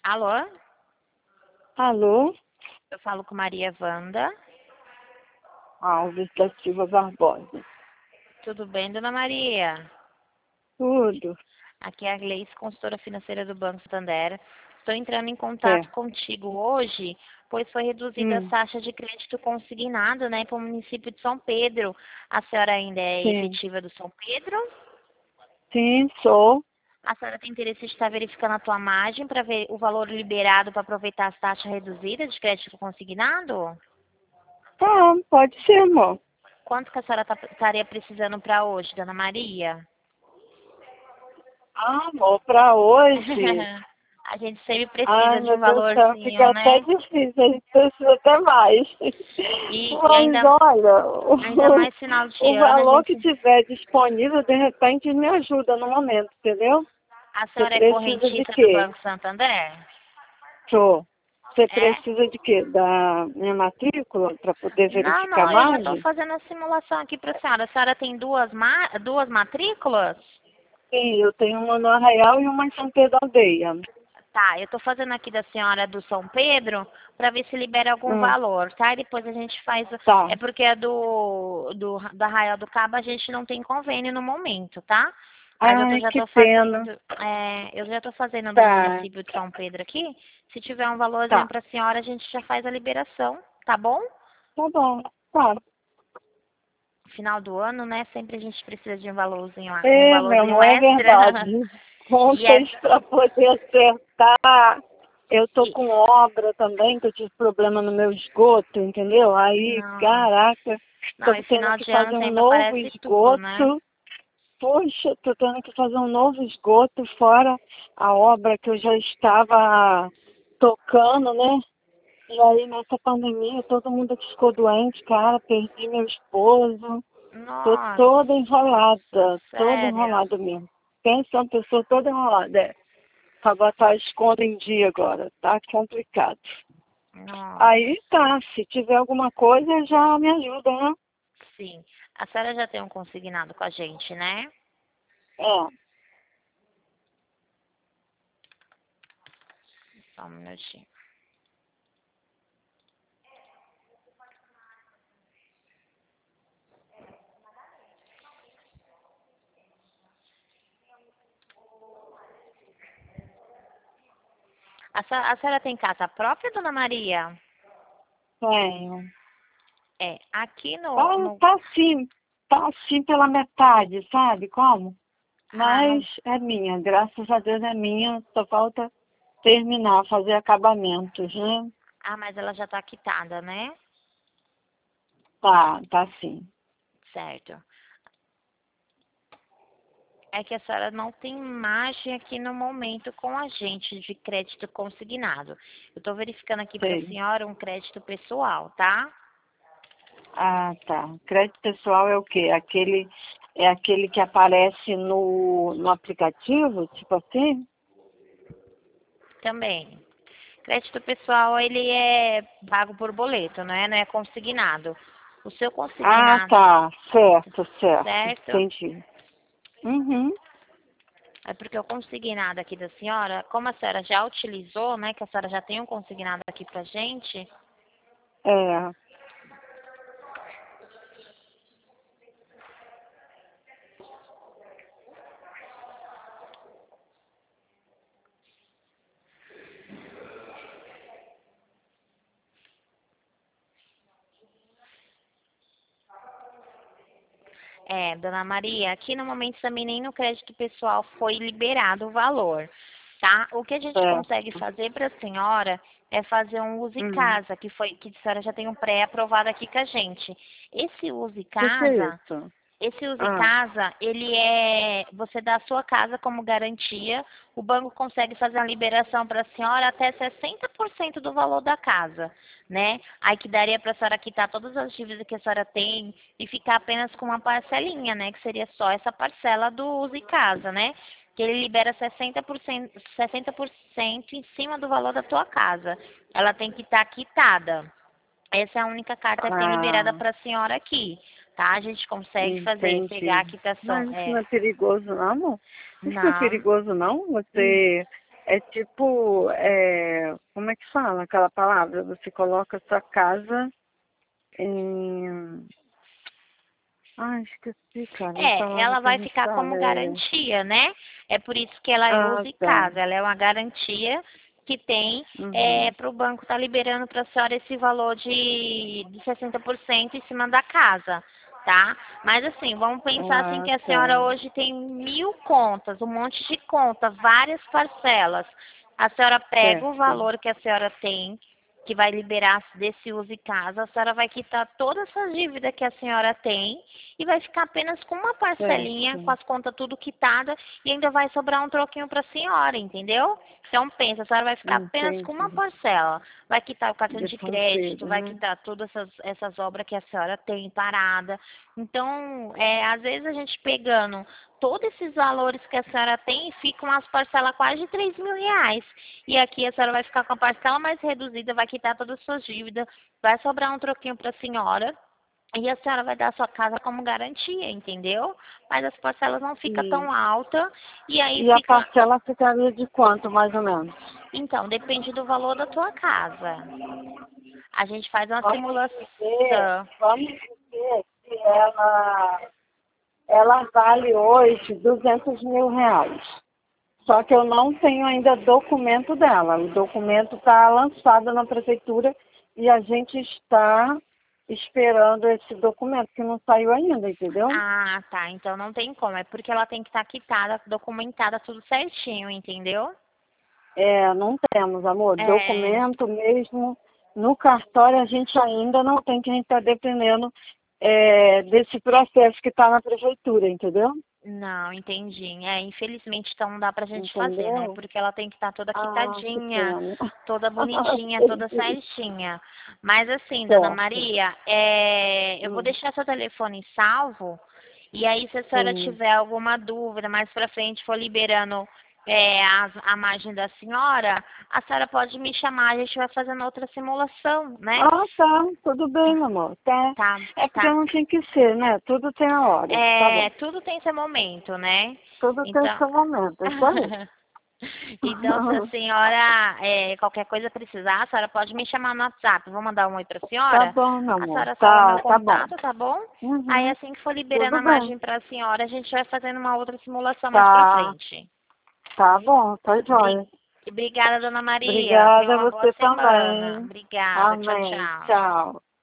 Alô? Alô? Eu falo com Maria Wanda. Alves da Silva Barbosa. Tudo bem, dona Maria? Tudo. Aqui é a Gleice, consultora financeira do Banco Santander. Estou entrando em É. contato contigo hoje, pois foi reduzida a taxa de crédito consignado, né, para o município de São Pedro. A senhora ainda é Sim. efetiva do São Pedro? Sim, sou. A senhora tem interesse em estar verificando a tua margem para ver o valor liberado para aproveitar as taxas reduzidas de crédito consignado? Tá, pode ser, amor. Quanto que a senhora estaria precisando para hoje, dona Maria? Ah, amor, pra hoje. A gente sempre precisa Ai, de meu um Deus do céu, valorzinho, fica até né? difícil, a gente precisa até mais. E Mas ainda, olha, ainda mais final de o ano, a valor que gente. tiver disponível, de repente, me ajuda no momento, entendeu? A Você senhora é precisa de correntista do quê? Banco Santander? Sou. Você É? precisa de quê? Da minha matrícula para poder Não, verificar não, eu já estou mais? fazendo a simulação aqui para a senhora. A senhora tem duas matrículas? Sim, eu tenho uma no Arraial e uma em São Pedro Aldeia. Tá, eu estou fazendo aqui da senhora do São Pedro para ver se libera algum Hum, valor, tá? E depois a gente faz. tá. É porque a do Arraial do Cabo a gente não tem convênio no momento, tá? Mas Ai, já que estou pena. fazendo. Eu já estou fazendo do Tá, município de São Pedro aqui. Se tiver um valorzinho tá. para a senhora, a gente já faz a liberação, tá bom? Tá bom. Tá. Final do ano, né? Sempre a gente precisa de um É, meu valorzinho amor, é extra. verdade. E é. Contas para poder acertar. Eu tô E, com obra também, que eu tive problema no meu esgoto, entendeu? Aí, não, caraca, não, tô e tendo final que de ano fazer um sempre novo aparece tudo, né? esgoto. Poxa, tô tendo que fazer um novo esgoto, fora a obra que eu já estava tocando, né? E aí, nessa pandemia, todo mundo ficou doente, cara, perdi meu esposo. Tô Nossa, toda sério. enrolada mesmo. Pensa uma pessoa toda enrolada, é. Pra botar a escola em dia agora, tá complicado. Nossa, Aí tá, se tiver alguma coisa, já me ajuda, né? sim. A senhora já tem um consignado com a gente, né? É, Só um minutinho. A senhora tem casa própria, dona Maria? tenho. É, aqui Tá, no... tá assim pela metade, sabe como? Ah, Mas não... é minha, graças a Deus é minha, só falta terminar, fazer acabamentos, né? Ah, mas ela já tá quitada, né? Tá sim. Certo. É que a senhora não tem margem aqui no momento com a gente de crédito consignado. Eu tô verificando aqui pra Sei. senhora um crédito pessoal, tá? Ah, tá. Crédito pessoal é o quê? É aquele que aparece no aplicativo, tipo assim? Também. Crédito pessoal, ele é pago por boleto, né? Não é consignado. O seu Ah, consignado, tá. Certo. certo? Entendi. Uhum. É porque o consignado aqui da senhora, como a senhora já utilizou, né? Que a senhora já tem um consignado aqui pra gente. É. Dona Maria, aqui no momento também nem no crédito pessoal foi liberado o valor, tá? O que a gente consegue Certo. fazer para a senhora é fazer um use Hum. casa, que a senhora já tem um pré-aprovado aqui com a gente. Esse use Que é casa isso? Esse use Ah, casa, ele é, você dá a sua casa como garantia, o banco consegue fazer a liberação para a senhora até 60% do valor da casa, né? Aí que daria para a senhora quitar todas as dívidas que a senhora tem e ficar apenas com uma parcelinha, né? Que seria só essa parcela do use casa, né? Que ele libera 60% em cima do valor da tua casa. Ela tem que estar quitada. Essa é a única carta que tem liberada ah, para a senhora aqui, tá? A gente consegue fazer, pegar entendi. a quitação. Mas isso não é perigoso, não, amor? Isso não é Não, perigoso, não? hum, Você É tipo, como é que fala aquela palavra? Você coloca a sua casa em... Ah, esqueci, cara, a palavra Ela que a vai gente ficar fala como é... garantia, né? É por isso que ela é Ah, use tá. casa. Ela é uma garantia que tem Uhum. para o banco estar liberando para a senhora esse valor de 60% em cima da casa, tá? Mas assim, vamos pensar assim Ah, que a senhora tá. hoje tem 1.000 contas, um monte de contas, várias parcelas. A senhora pega o Certo. valor que a senhora tem, que vai liberar desse use casa, a senhora vai quitar toda essa dívida que a senhora tem e vai ficar apenas com uma parcelinha, com Certo. as contas tudo quitada e ainda vai sobrar um troquinho para a senhora, entendeu? Então pensa, a senhora vai ficar apenas com uma Entendi. parcela. Vai quitar o cartão De de crédito, conselho, vai né? quitar todas essas obras que a senhora tem parada. Então, às vezes a gente pegando todos esses valores que a senhora tem, ficam as parcelas quase de R$ 3.000. E aqui a senhora vai ficar com a parcela mais reduzida, vai quitar todas as suas dívidas, vai sobrar um troquinho para a senhora. E a senhora vai dar a sua casa como garantia, entendeu? Mas as parcelas não ficam E, tão altas e aí e a fica. parcela ficaria de quanto, mais ou menos? Então, depende do valor da tua casa. A gente faz uma Vamos dizer, simulação. vamos dizer que ela vale hoje R$ 200.000. Só que eu não tenho ainda documento dela. O documento está lançado na prefeitura e a gente está esperando esse documento que não saiu ainda, entendeu? Ah, tá. Então não tem como. É porque ela tem que estar quitada, documentada, tudo certinho, entendeu? Não temos, amor. É. Documento mesmo. No cartório a gente ainda não tem, que a gente está dependendo desse processo que está na prefeitura, entendeu? Não, entendi. Infelizmente, então não dá pra gente fazer, né? Entendeu? Porque ela tem que estar toda Ah, que quitadinha, pena. toda bonitinha, toda Entendi. certinha. Mas assim, dona Certo. Maria, eu vou Hum, deixar seu telefone salvo. E aí, se a senhora sim. tiver alguma dúvida, mais pra frente for liberando a margem da senhora, a senhora pode me chamar, a gente vai fazendo outra simulação, né? Ah, tá. Tudo bem, meu amor. Tá. Tá, É porque tá. não tem que ser, né? Tudo tem a hora. Tá bom. Tudo tem seu momento, né? Tudo tem Então, seu momento. É isso aí. então, se a senhora qualquer coisa precisar, a senhora pode me chamar no WhatsApp. Vou mandar um oi para a Tá senhora. bom, meu A amor. senhora salva meu Tá, tá bom. contato, tá bom? Aí Uhum. assim que for liberando Tudo a bem. margem para a senhora, a gente vai fazendo uma outra simulação mais para Tá. frente. Tá bom. Tá Bri- jóia. Obrigada, dona Maria. Tenha Obrigada a uma boa você semana. também. Obrigada. Tchau, Amém. tchau. Tchau.